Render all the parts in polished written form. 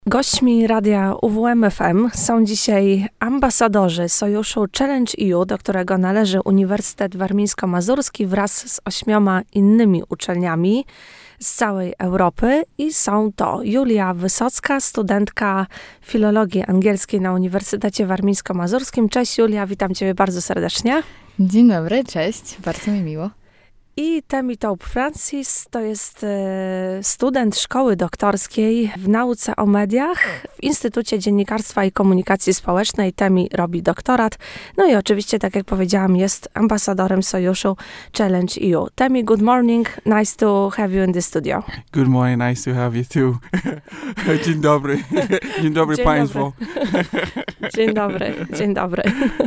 Gośćmi radia UWM-FM są dzisiaj ambasadorzy Sojuszu Challenge EU, do którego należy Uniwersytet Warmińsko-Mazurski wraz z 8 innymi uczelniami z całej Europy i są to Julia Wysocka, studentka filologii angielskiej na Uniwersytecie Warmińsko-Mazurskim. Cześć Julia, witam Ciebie bardzo serdecznie. Dzień dobry, cześć, bardzo mi miło. I Temi Taupe Francis to jest student szkoły doktorskiej w nauce o mediach w Instytucie Dziennikarstwa i Komunikacji Społecznej. Temi robi doktorat. No i oczywiście, tak jak powiedziałam, jest ambasadorem Sojuszu Challenge EU. Temi, good morning. Nice to have you in the studio. Good morning, nice to have you too. Dzień dobry. Dzień dobry państwu. Dzień dobry, dzień dobry.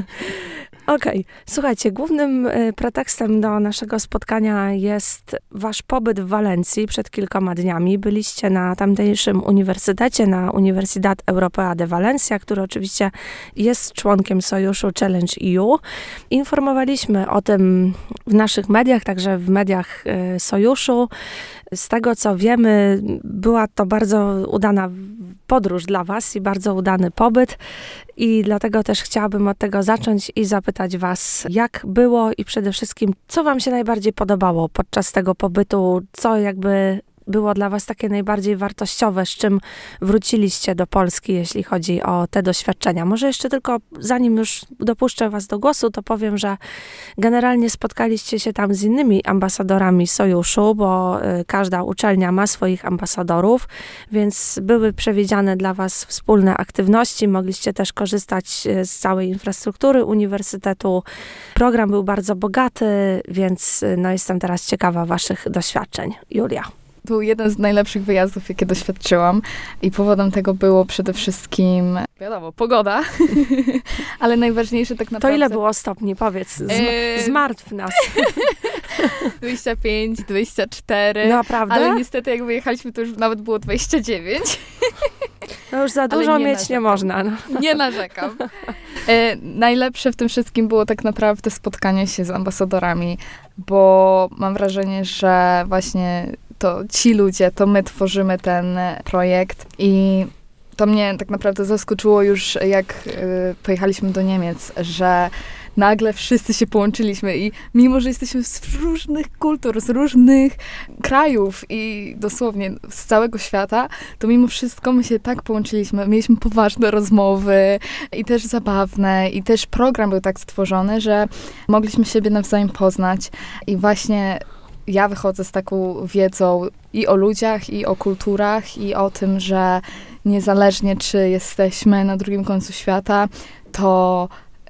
Okej. Słuchajcie, głównym pretekstem do naszego spotkania jest wasz pobyt w Walencji przed kilkoma dniami. Byliście na tamtejszym uniwersytecie, na Universidad Europea de Valencia, który oczywiście jest członkiem Sojuszu Challenge EU. Informowaliśmy o tym w naszych mediach, także w mediach Sojuszu. Z tego, co wiemy, była to bardzo udana podróż dla was i bardzo udany pobyt. I dlatego też chciałabym od tego zacząć i zapytać was, jak było i przede wszystkim, co wam się najbardziej podobało podczas tego pobytu, co jakby było dla was takie najbardziej wartościowe, z czym wróciliście do Polski, jeśli chodzi o te doświadczenia. Może jeszcze tylko, zanim już dopuszczę was do głosu, to powiem, że generalnie spotkaliście się tam z innymi ambasadorami Sojuszu, bo każda uczelnia ma swoich ambasadorów, więc były przewidziane dla was wspólne aktywności. Mogliście też korzystać z całej infrastruktury uniwersytetu. Program był bardzo bogaty, więc jestem teraz ciekawa waszych doświadczeń. Julia. Był jeden z najlepszych wyjazdów, jakie doświadczyłam i powodem tego było przede wszystkim, wiadomo, pogoda, ale najważniejsze tak naprawdę... To ile było stopni? Powiedz, zmartw nas. 25, 24. Naprawdę? Ale niestety jak wyjechaliśmy, to już nawet było 29. No już za dużo mieć nie można. No. Nie narzekam. Najlepsze w tym wszystkim było tak naprawdę spotkanie się z ambasadorami, bo mam wrażenie, że właśnie to ci ludzie, to my tworzymy ten projekt i to mnie tak naprawdę zaskoczyło już, jak pojechaliśmy do Niemiec, że nagle wszyscy się połączyliśmy i mimo, że jesteśmy z różnych kultur, z różnych krajów i dosłownie z całego świata, to mimo wszystko my się tak połączyliśmy. Mieliśmy poważne rozmowy i też zabawne i też program był tak stworzony, że mogliśmy siebie nawzajem poznać i właśnie ja wychodzę z taką wiedzą i o ludziach, i o kulturach, i o tym, że niezależnie czy jesteśmy na drugim końcu świata, to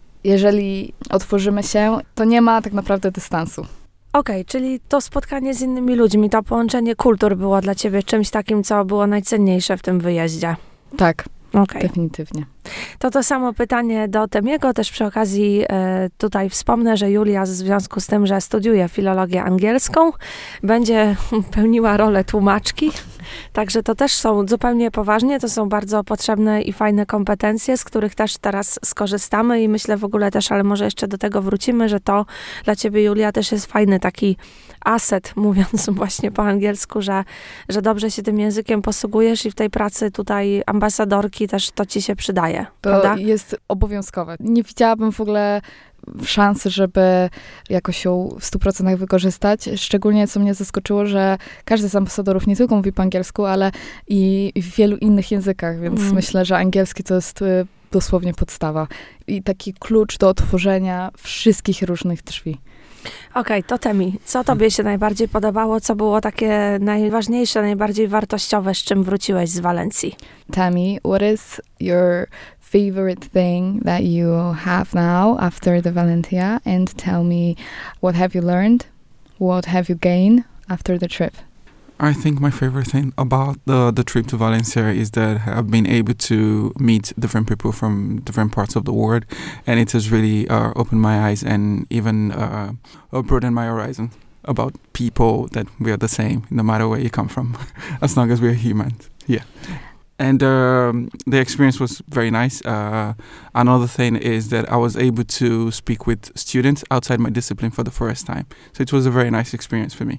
jeżeli otworzymy się, to nie ma tak naprawdę dystansu. Okej, czyli to spotkanie z innymi ludźmi, to połączenie kultur było dla ciebie czymś takim, co było najcenniejsze w tym wyjeździe. Tak, okay. Definitywnie. To samo pytanie do Temiego. Też przy okazji tutaj wspomnę, że Julia w związku z tym, że studiuje filologię angielską, będzie pełniła rolę tłumaczki. Także to też są zupełnie poważnie, to są bardzo potrzebne i fajne kompetencje, z których też teraz skorzystamy i myślę w ogóle też, ale może jeszcze do tego wrócimy, że to dla ciebie, Julia, też jest fajny taki aset, mówiąc właśnie po angielsku, że dobrze się tym językiem posługujesz i w tej pracy tutaj ambasadorki też to ci się przydaje. To prawda? jest obowiązkowe. Nie widziałabym w ogóle szansy, żeby jakoś ją w 100% wykorzystać. Szczególnie, co mnie zaskoczyło, że każdy z ambasadorów nie tylko mówi po angielsku, ale i w wielu innych językach, więc myślę, że angielski to jest dosłownie podstawa. I taki klucz do otworzenia wszystkich różnych drzwi. Okej, to Temi, co tobie się najbardziej podobało? Co było takie najważniejsze, najbardziej wartościowe, z czym wróciłeś z Walencji? Temi, what is your favorite thing that you have now after the Valentia? And tell me, what have you learned? What have you gained after the trip? I think my favorite thing about the trip to Valencia is that I've been able to meet different people from different parts of the world, and it has really opened my eyes and even broadened my horizon about people, that we are the same no matter where you come from, as long as we're humans. Yeah. And the experience was very nice. Another thing is that I was able to speak with students outside my discipline for the first time. So it was a very nice experience for me.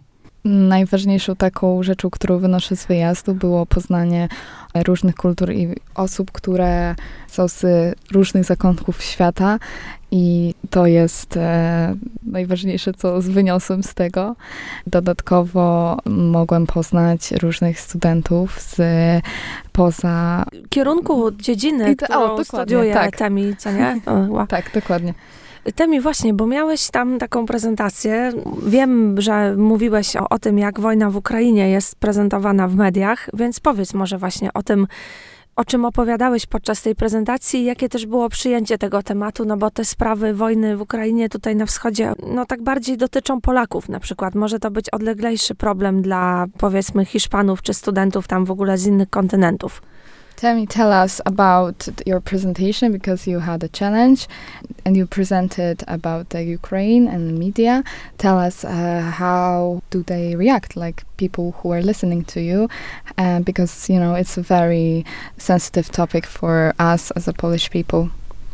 Najważniejszą taką rzeczą, którą wynoszę z wyjazdu, było poznanie różnych kultur i osób, które są z różnych zakątków świata. I to jest najważniejsze, co wyniosłem z tego. Dodatkowo mogłem poznać różnych studentów poza kierunku dziedziny, którą studiuje tak. Temi, co nie? Wow. Tak, dokładnie. Temi, właśnie, bo miałeś tam taką prezentację. Wiem, że mówiłeś o tym, jak wojna w Ukrainie jest prezentowana w mediach, więc powiedz może właśnie o tym, o czym opowiadałeś podczas tej prezentacji, jakie też było przyjęcie tego tematu, no bo te sprawy wojny w Ukrainie tutaj na wschodzie, no tak bardziej dotyczą Polaków na przykład. Może to być odleglejszy problem dla, powiedzmy, Hiszpanów czy studentów tam w ogóle z innych kontynentów. Temi, tell us about your presentation, because you had a challenge and you presented about the Ukraine and the media. Tell us how do they react, like people who are listening to you, because, you know, it's a very sensitive topic for us as a Polish people.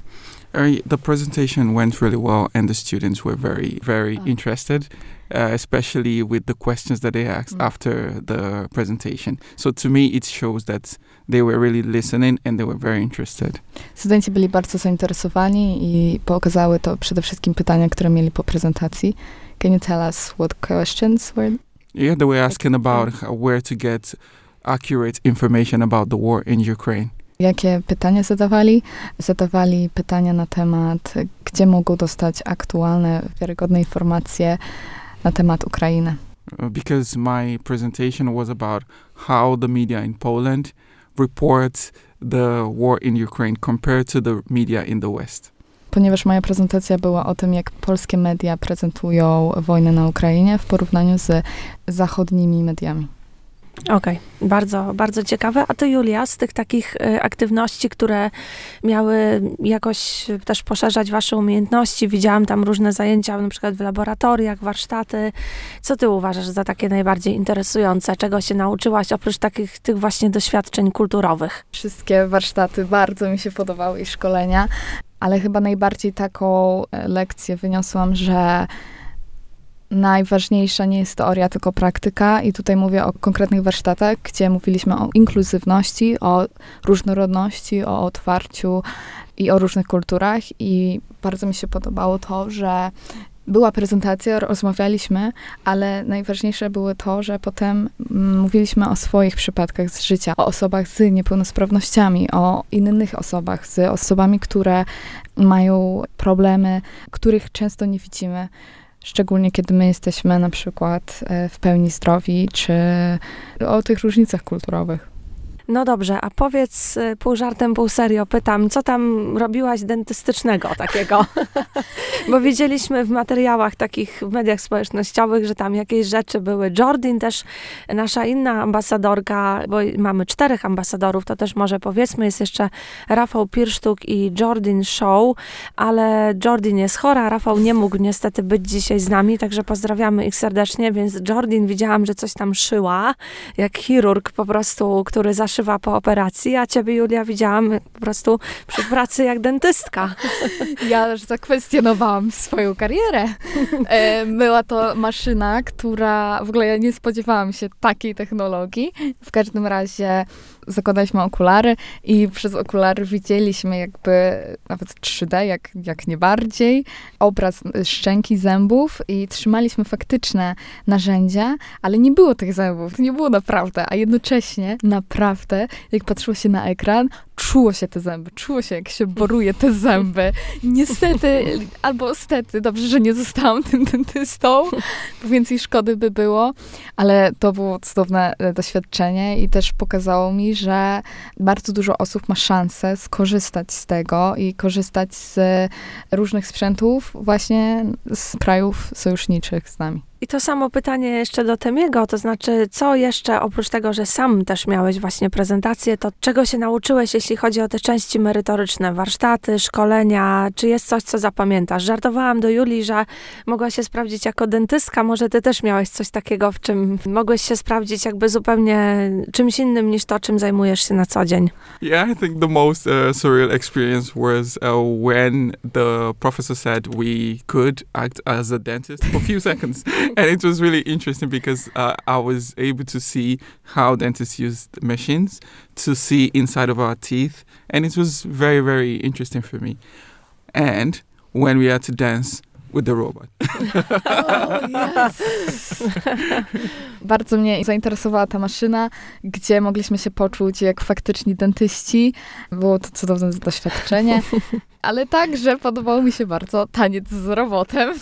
The presentation went really well, and the students were very, very interested, especially with the questions that they asked after the presentation. So to me, it shows that they were really listening and they were very interested. Studenci byli bardzo zainteresowani i pokazały to przede wszystkim pytania, które mieli po prezentacji. Can you tell us what questions were? Yeah, they were asking about where to get accurate information about the war in Ukraine. Jakie pytania zadawali? Zadawali pytania na temat, gdzie mogą dostać aktualne, wiarygodne informacje na temat Ukrainy. Because my presentation was about how the media in Poland reports the war in Ukraine compared to the media in the West. Ponieważ moja prezentacja była o tym, jak polskie media prezentują wojnę na Ukrainie w porównaniu z zachodnimi mediami. Okej, bardzo, bardzo ciekawe. A ty, Julia, z tych takich aktywności, które miały jakoś też poszerzać wasze umiejętności, widziałam tam różne zajęcia, na przykład w laboratoriach, warsztaty. Co ty uważasz za takie najbardziej interesujące? Czego się nauczyłaś oprócz tych właśnie doświadczeń kulturowych? Wszystkie warsztaty bardzo mi się podobały i szkolenia, ale chyba najbardziej taką lekcję wyniosłam, że najważniejsza nie jest teoria, tylko praktyka. I tutaj mówię o konkretnych warsztatach, gdzie mówiliśmy o inkluzywności, o różnorodności, o otwarciu i o różnych kulturach. I bardzo mi się podobało to, że była prezentacja, rozmawialiśmy, ale najważniejsze było to, że potem mówiliśmy o swoich przypadkach z życia, o osobach z niepełnosprawnościami, o innych osobach, z osobami, które mają problemy, których często nie widzimy. Szczególnie kiedy my jesteśmy na przykład w pełni zdrowi, czy o tych różnicach kulturowych. No dobrze, a powiedz pół żartem, pół serio, pytam, co tam robiłaś dentystycznego takiego? Bo widzieliśmy w materiałach takich, w mediach społecznościowych, że tam jakieś rzeczy były. Jordin też, nasza inna ambasadorka, bo mamy 4 ambasadorów, to też może powiedzmy, jest jeszcze Rafał Pirsztuk i Jordin Show, ale Jordin jest chora, Rafał nie mógł niestety być dzisiaj z nami, także pozdrawiamy ich serdecznie, więc Jordin widziałam, że coś tam szyła, jak chirurg po prostu, który zaszywa po operacji, a ciebie, Julia, widziałam po prostu przy pracy jak dentystka. Ja już zakwestionowałam swoją karierę. Była to maszyna, która, w ogóle ja nie spodziewałam się takiej technologii. W każdym razie zakładaliśmy okulary i przez okulary widzieliśmy jakby nawet 3D, jak nie bardziej, obraz szczęki, zębów i trzymaliśmy faktyczne narzędzia, ale nie było tych zębów, nie było naprawdę, a jednocześnie naprawdę, jak patrzyło się na ekran, czuło się te zęby, czuło się, jak się boruje te zęby. Niestety, albo stety, dobrze, że nie zostałam tym dentystą, bo więcej szkody by było, ale to było cudowne doświadczenie i też pokazało mi, że bardzo dużo osób ma szansę skorzystać z tego i korzystać z różnych sprzętów właśnie z krajów sojuszniczych z nami. I to samo pytanie jeszcze do Temiego, to znaczy, co jeszcze oprócz tego, że sam też miałeś właśnie prezentację, to czego się nauczyłeś, jeśli chodzi o te części merytoryczne, warsztaty, szkolenia, czy jest coś, co zapamiętasz? Żartowałam do Julii, że mogłaś się sprawdzić jako dentystka, może ty też miałeś coś takiego, w czym mogłeś się sprawdzić jakby zupełnie czymś innym niż to, czym zajmujesz się na co dzień. Yeah, I think the most surreal experience was when the professor said we could act as a dentist for a few seconds. And it was really interesting because I was able to see how dentists use machines to see inside of our teeth. And it was very, very interesting for me. And when we had to dance with the robot. Oh, yes. Bardzo mnie zainteresowała ta maszyna, gdzie mogliśmy się poczuć jak faktyczni dentyści. Było to cudowne doświadczenie, ale także podobał mi się bardzo taniec z robotem.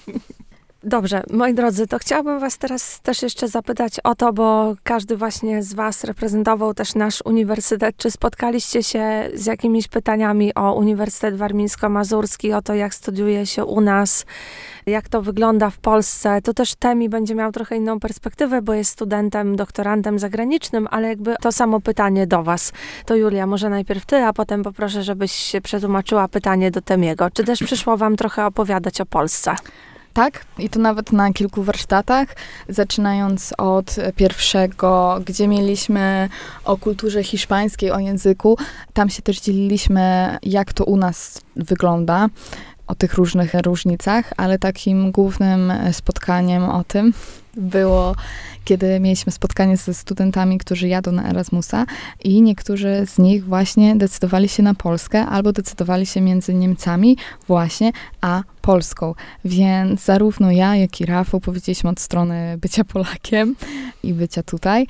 Dobrze, moi drodzy, to chciałabym was teraz też jeszcze zapytać o to, bo każdy właśnie z was reprezentował też nasz uniwersytet. Czy spotkaliście się z jakimiś pytaniami o Uniwersytet Warmińsko-Mazurski, o to, jak studiuje się u nas, jak to wygląda w Polsce? To też Temi będzie miał trochę inną perspektywę, bo jest studentem, doktorantem zagranicznym, ale jakby to samo pytanie do was. To Julia, może najpierw ty, a potem poproszę, żebyś się przetłumaczyła pytanie do Temiego. Czy też przyszło wam trochę opowiadać o Polsce? Tak, i to nawet na kilku warsztatach, zaczynając od pierwszego, gdzie mieliśmy o kulturze hiszpańskiej, o języku. Tam się też dzieliliśmy, jak to u nas wygląda, o tych różnych różnicach, ale takim głównym spotkaniem o tym było, kiedy mieliśmy spotkanie ze studentami, którzy jadą na Erasmusa i niektórzy z nich właśnie decydowali się na Polskę albo decydowali się między Niemcami właśnie a Polską. Więc zarówno ja, jak i Rafał powiedzieliśmy od strony bycia Polakiem i bycia tutaj,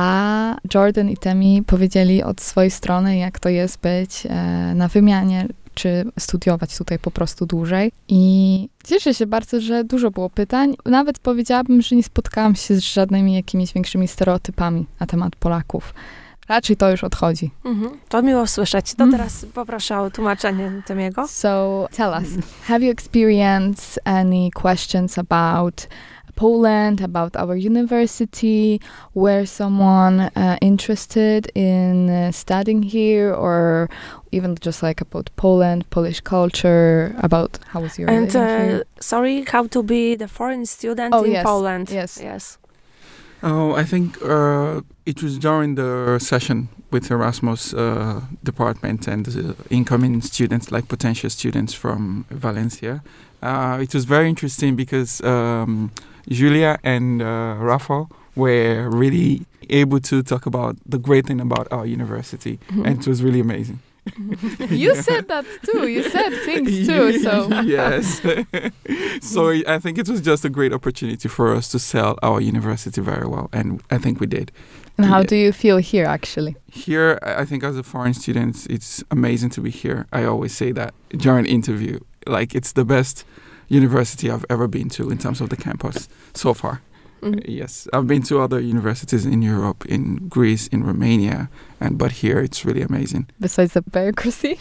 a Jordan i Temi powiedzieli od swojej strony, jak to jest być na wymianie czy studiować tutaj po prostu dłużej. I cieszę się bardzo, że dużo było pytań. Nawet powiedziałabym, że nie spotkałam się z żadnymi jakimiś większymi stereotypami na temat Polaków. Raczej to już odchodzi. To miło słyszeć. To teraz poproszę o tłumaczenie Temiego. So, tell us, have you experienced any questions about Poland, about our university, were someone interested in studying here, or even just like about Poland, Polish culture, about how was your living here? Sorry, how to be the foreign student in Poland? Yes. Oh, I think it was during the session with Erasmus department and incoming students, like potential students from Valencia. It was very interesting because Julia and Rafa were really able to talk about the great thing about our university, and it was really amazing. You said that too. You said things too. So yes. So I think it was just a great opportunity for us to sell our university very well, and I think we did. And how do you feel here, actually? Here, I think as a foreign student, it's amazing to be here. I always say that during interview, like it's the best university I've ever been to in terms of the campus so far. Yes, I've been to other universities in Europe, in Greece, in Romania, but here it's really amazing. Besides the bureaucracy?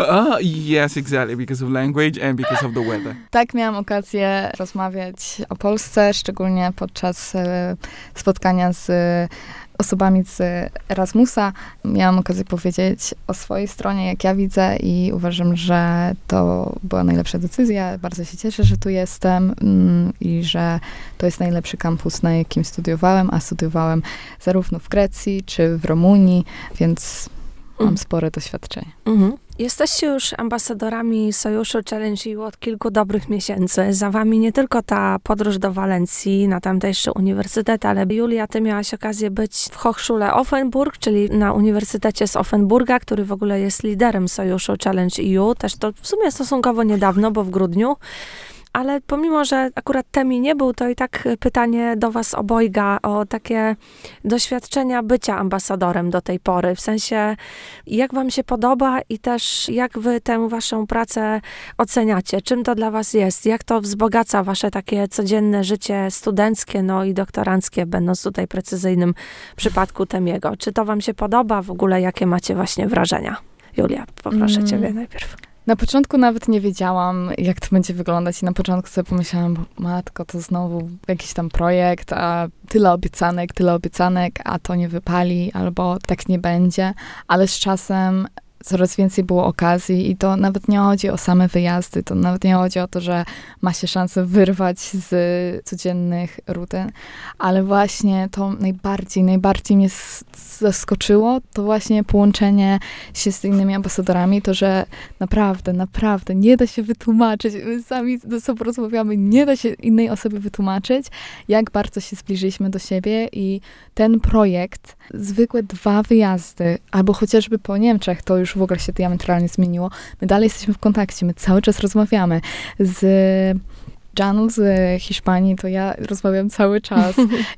Yes, exactly, because of language and because of the weather. Tak, miałam okazję rozmawiać o Polsce, szczególnie podczas spotkania z osobami z Erasmusa. Miałam okazję powiedzieć o swojej stronie, jak ja widzę, i uważam, że to była najlepsza decyzja. Bardzo się cieszę, że tu jestem i że to jest najlepszy kampus, na jakim studiowałem, a studiowałem zarówno w Grecji, czy w Rumunii, więc mam spore doświadczenie. Jesteście już ambasadorami Sojuszu Challenge EU od kilku dobrych miesięcy. Za wami nie tylko ta podróż do Walencji, na tamtejszy uniwersytet, ale Julia, ty miałaś okazję być w Hochschule Offenburg, czyli na Uniwersytecie z Offenburga, który w ogóle jest liderem Sojuszu Challenge EU. Też to w sumie stosunkowo niedawno, bo w grudniu. Ale pomimo, że akurat Temi nie był, to i tak pytanie do was obojga o takie doświadczenia bycia ambasadorem do tej pory. W sensie, jak wam się podoba i też jak wy tę waszą pracę oceniacie? Czym to dla was jest? Jak to wzbogaca wasze takie codzienne życie studenckie, no i doktoranckie, będąc tutaj precyzyjnym w przypadku Temiego? Czy to wam się podoba? W ogóle jakie macie właśnie wrażenia? Julia, poproszę ciebie najpierw. Na początku nawet nie wiedziałam, jak to będzie wyglądać i na początku sobie pomyślałam, matko, to znowu jakiś tam projekt, a tyle obiecanek, a to nie wypali, albo tak nie będzie, ale z czasem coraz więcej było okazji i to nawet nie chodzi o same wyjazdy, to nawet nie chodzi o to, że ma się szansę wyrwać z codziennych rutyn, ale właśnie to najbardziej mnie zaskoczyło, to właśnie połączenie się z innymi ambasadorami, to, że naprawdę nie da się wytłumaczyć, my sami ze sobą rozmawiamy, nie da się innej osobie wytłumaczyć, jak bardzo się zbliżyliśmy do siebie i ten projekt, zwykłe 2 wyjazdy, albo chociażby po Niemczech, to już w ogóle się diametralnie zmieniło. My dalej jesteśmy w kontakcie, my cały czas rozmawiamy. Z Janą z Hiszpanii to ja rozmawiam cały czas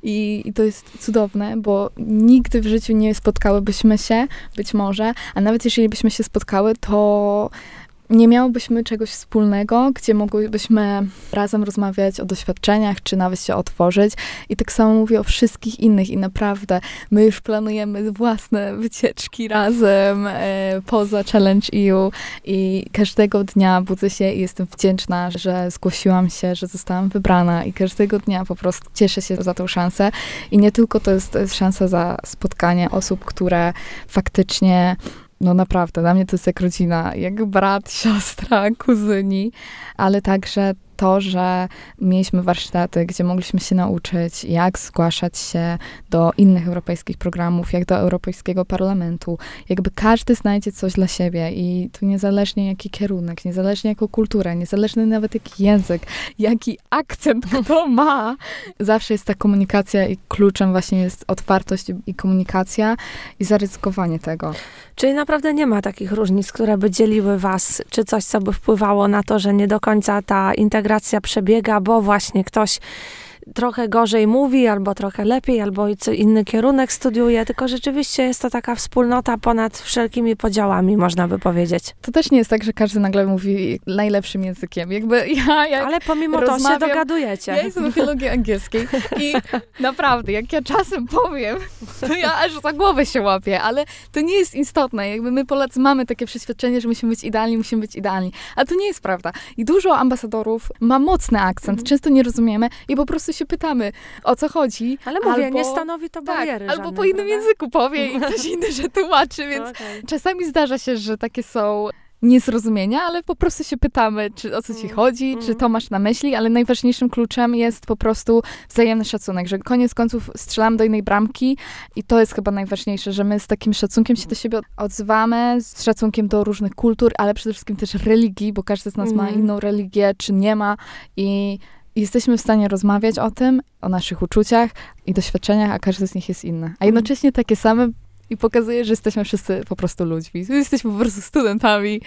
i to jest cudowne, bo nigdy w życiu nie spotkałybyśmy się, być może, a nawet jeżeli byśmy się spotkały, to nie miałybyśmy czegoś wspólnego, gdzie mogłybyśmy razem rozmawiać o doświadczeniach, czy nawet się otworzyć. I tak samo mówię o wszystkich innych i naprawdę my już planujemy własne wycieczki razem poza Challenge EU i każdego dnia budzę się i jestem wdzięczna, że zgłosiłam się, że zostałam wybrana i każdego dnia po prostu cieszę się za tą szansę. I nie tylko to jest szansa za spotkanie osób, które faktycznie naprawdę, dla mnie to jest jak rodzina, jak brat, siostra, kuzyni, ale także to, że mieliśmy warsztaty, gdzie mogliśmy się nauczyć, jak zgłaszać się do innych europejskich programów, jak do Europejskiego Parlamentu. Jakby każdy znajdzie coś dla siebie i to niezależnie jaki kierunek, niezależnie jaką kulturę, niezależnie nawet jaki język, jaki akcent kto ma. Zawsze jest ta komunikacja i kluczem właśnie jest otwartość i komunikacja i zaryzykowanie tego. Czyli naprawdę nie ma takich różnic, które by dzieliły was, czy coś, co by wpływało na to, że nie do końca ta integracja przebiega, bo właśnie ktoś trochę gorzej mówi, albo trochę lepiej, albo co inny kierunek studiuje, tylko rzeczywiście jest to taka wspólnota ponad wszelkimi podziałami, można by powiedzieć. To też nie jest tak, że każdy nagle mówi najlepszym językiem. Jakby ale pomimo to się dogadujecie. Ja jestem na filologii angielskiej i naprawdę, jak ja czasem powiem, to ja aż za głowę się łapię, ale to nie jest istotne. Jakby my Polacy mamy takie przeświadczenie, że musimy być idealni. A to nie jest prawda. I dużo ambasadorów ma mocny akcent, często nie rozumiemy i po prostu się pytamy, o co chodzi. Ale mówię, nie stanowi to bariery albo żadnej, po innym prawda? języku powie i ktoś inny, że tłumaczy, więc czasami zdarza się, że takie są niezrozumienia, ale po prostu się pytamy, czy o co ci chodzi, czy to masz na myśli, ale najważniejszym kluczem jest po prostu wzajemny szacunek, że koniec końców strzelamy do innej bramki i to jest chyba najważniejsze, że my z takim szacunkiem się do siebie odzywamy, z szacunkiem do różnych kultur, ale przede wszystkim też religii, bo każdy z nas ma inną religię, czy nie ma i jesteśmy w stanie rozmawiać o tym, o naszych uczuciach i doświadczeniach, a każdy z nich jest inny. A jednocześnie takie same i pokazuje, że jesteśmy wszyscy po prostu ludźmi. Jesteśmy po prostu studentami.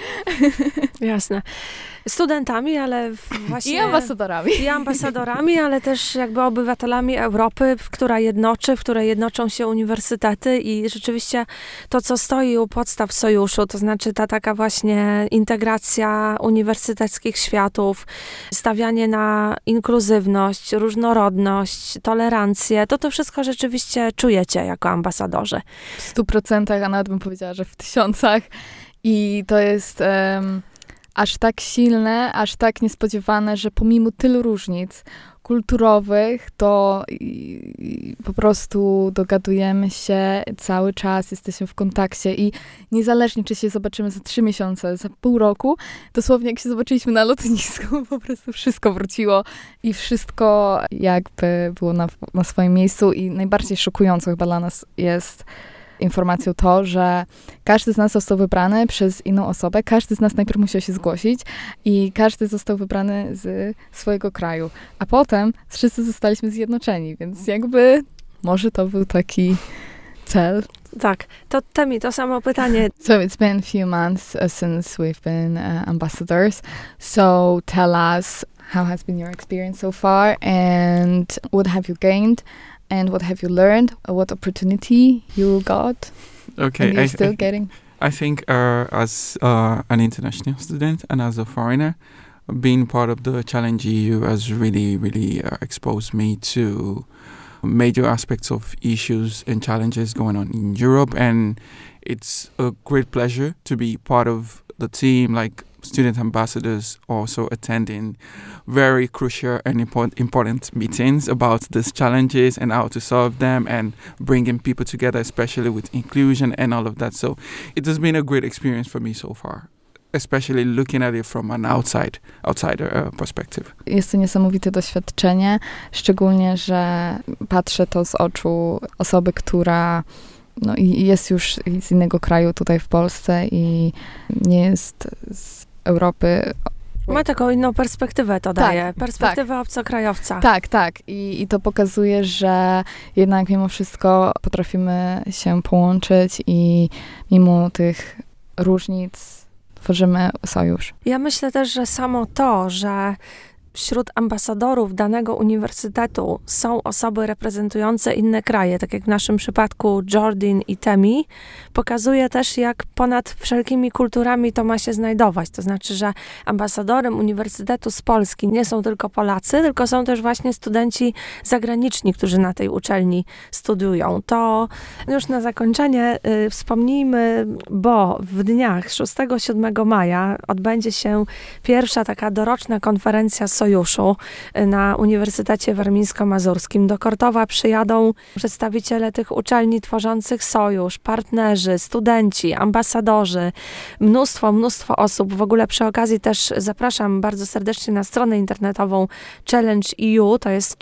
Jasne. Studentami, ale właśnie... I ambasadorami, ale też jakby obywatelami Europy, w której jednoczą się uniwersytety i rzeczywiście to, co stoi u podstaw sojuszu, to znaczy ta taka właśnie integracja uniwersyteckich światów, stawianie na inkluzywność, różnorodność, tolerancję, to wszystko rzeczywiście czujecie jako ambasadorzy. W 100%, a nawet bym powiedziała, że w 1000. I to jest aż tak silne, aż tak niespodziewane, że pomimo tylu różnic kulturowych, to po prostu dogadujemy się cały czas, jesteśmy w kontakcie i niezależnie, czy się zobaczymy za 3 miesiące, za pół roku, dosłownie jak się zobaczyliśmy na lotnisku, po prostu wszystko wróciło i wszystko jakby było na swoim miejscu i najbardziej szokująco chyba dla nas jest informacją to, że każdy z nas został wybrany przez inną osobę, każdy z nas najpierw musiał się zgłosić i każdy został wybrany z swojego kraju, a potem wszyscy zostaliśmy zjednoczeni, więc jakby może to był taki cel. Tak, to Temi, to samo pytanie. So it's been a few months since we've been ambassadors, so tell us how has been your experience so far and what have you gained? And what have you learned? What opportunity you got? Okay, and you're still getting? I think as an international student and as a foreigner, being part of the Challenge EU has really exposed me to major aspects of issues and challenges going on in Europe. And it's a great pleasure to be part of the team, like student ambassadors also attending very crucial and important meetings about these challenges and how to solve them and bringing people together, especially with inclusion and all of that. So it has been a great experience for me so far, especially looking at it from an outsider perspective. Jest to niesamowite doświadczenie, szczególnie, że patrzę to z oczu osoby, która jest już z innego kraju tutaj w Polsce i nie jest z Europy. Ma taką inną perspektywę, to daje. Perspektywę obcokrajowca. Tak. I to pokazuje, że jednak mimo wszystko potrafimy się połączyć i mimo tych różnic tworzymy sojusz. Ja myślę też, że samo to, że wśród ambasadorów danego uniwersytetu są osoby reprezentujące inne kraje, tak jak w naszym przypadku Jordan i Temi, pokazuje też, jak ponad wszelkimi kulturami to ma się znajdować. To znaczy, że ambasadorem uniwersytetu z Polski nie są tylko Polacy, tylko są też właśnie studenci zagraniczni, którzy na tej uczelni studiują. To już na zakończenie wspomnijmy, bo w dniach 6-7 maja odbędzie się pierwsza taka doroczna konferencja Sojuszu na Uniwersytecie Warmińsko-Mazurskim. Do Kortowa przyjadą przedstawiciele tych uczelni tworzących sojusz, partnerzy, studenci, ambasadorzy, mnóstwo osób. W ogóle przy okazji też zapraszam bardzo serdecznie na stronę internetową Challenge.eu, to jest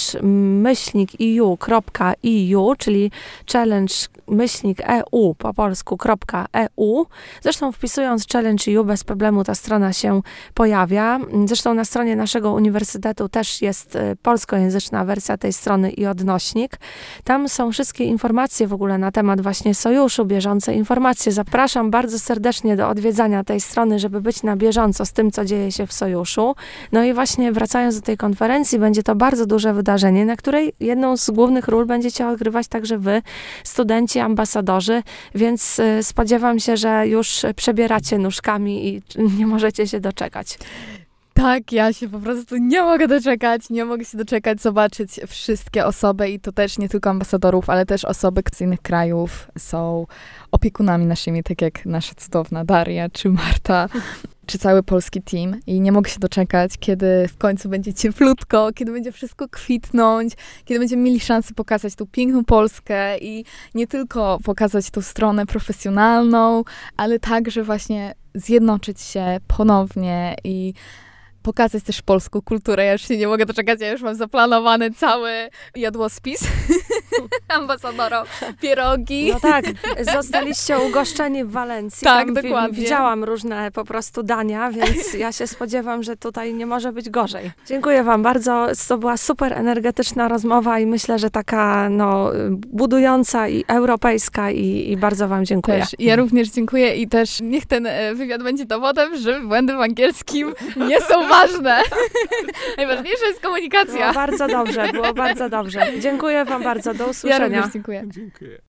challenge-eu.eu, czyli challenge-eu po polsku.eu. Zresztą wpisując Challenge.eu bez problemu ta strona się pojawia. Zresztą na stronie naszego uniwersytetu też jest polskojęzyczna wersja tej strony i odnośnik. Tam są wszystkie informacje w ogóle na temat właśnie sojuszu, bieżące informacje. Zapraszam bardzo serdecznie do odwiedzania tej strony, żeby być na bieżąco z tym, co dzieje się w sojuszu. No i właśnie wracając do tej konferencji, będzie to bardzo duże wydarzenie, na której jedną z głównych ról będziecie odgrywać także wy, studenci, ambasadorzy, więc spodziewam się, że już przebieracie nóżkami i nie możecie się doczekać. Tak, ja się po prostu nie mogę się doczekać zobaczyć wszystkie osoby i to też nie tylko ambasadorów, ale też osoby z innych krajów są opiekunami naszymi, tak jak nasza cudowna Daria czy Marta, czy cały polski team i nie mogę się doczekać, kiedy w końcu będzie cieplutko, kiedy będzie wszystko kwitnąć, kiedy będziemy mieli szansę pokazać tą piękną Polskę i nie tylko pokazać tą stronę profesjonalną, ale także właśnie zjednoczyć się ponownie i pokazać też polską kulturę. Ja już się nie mogę doczekać, ja już mam zaplanowany cały jadłospis ambasadorom, pierogi. No tak, zostaliście ugoszczeni w Walencji. Tak, tam dokładnie. Widziałam różne po prostu dania, więc ja się spodziewam, że tutaj nie może być gorzej. Dziękuję wam bardzo. To była super energetyczna rozmowa i myślę, że taka budująca i europejska i bardzo wam dziękuję. Też. Ja również dziękuję i też niech ten wywiad będzie dowodem, że błędy w angielskim nie są ważne. Najważniejsza jest komunikacja. Było bardzo dobrze. Dziękuję wam bardzo. Do usłyszenia. Ja również dziękuję. Dziękuję.